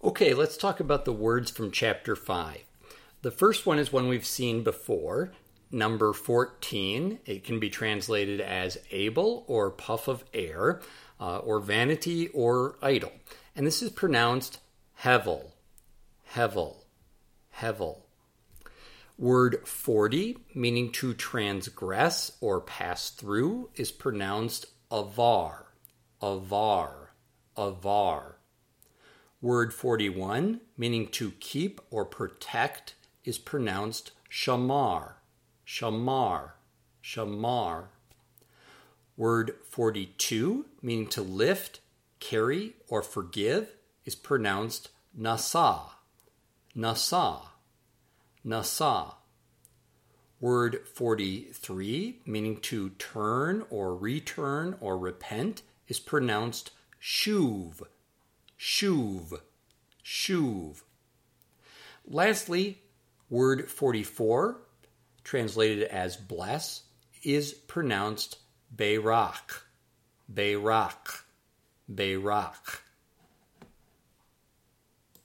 Okay, let's talk about the words from chapter 5. The first one is one we've seen before, number 14. It can be translated as able or puff of air, or vanity or idle. And this is pronounced hevel, hevel, hevel. Word 40, meaning to transgress or pass through, is pronounced avar, avar, avar. Word 41, meaning to keep or protect, is pronounced shamar, shamar, shamar. Word 42, meaning to lift, carry, or forgive, is pronounced nasa, nasa, nasa. Word 43, meaning to turn or return or repent, is pronounced shuv, shuv, shuv. Lastly, word 44, translated as bless, is pronounced Beirach, Beirach, Beirach.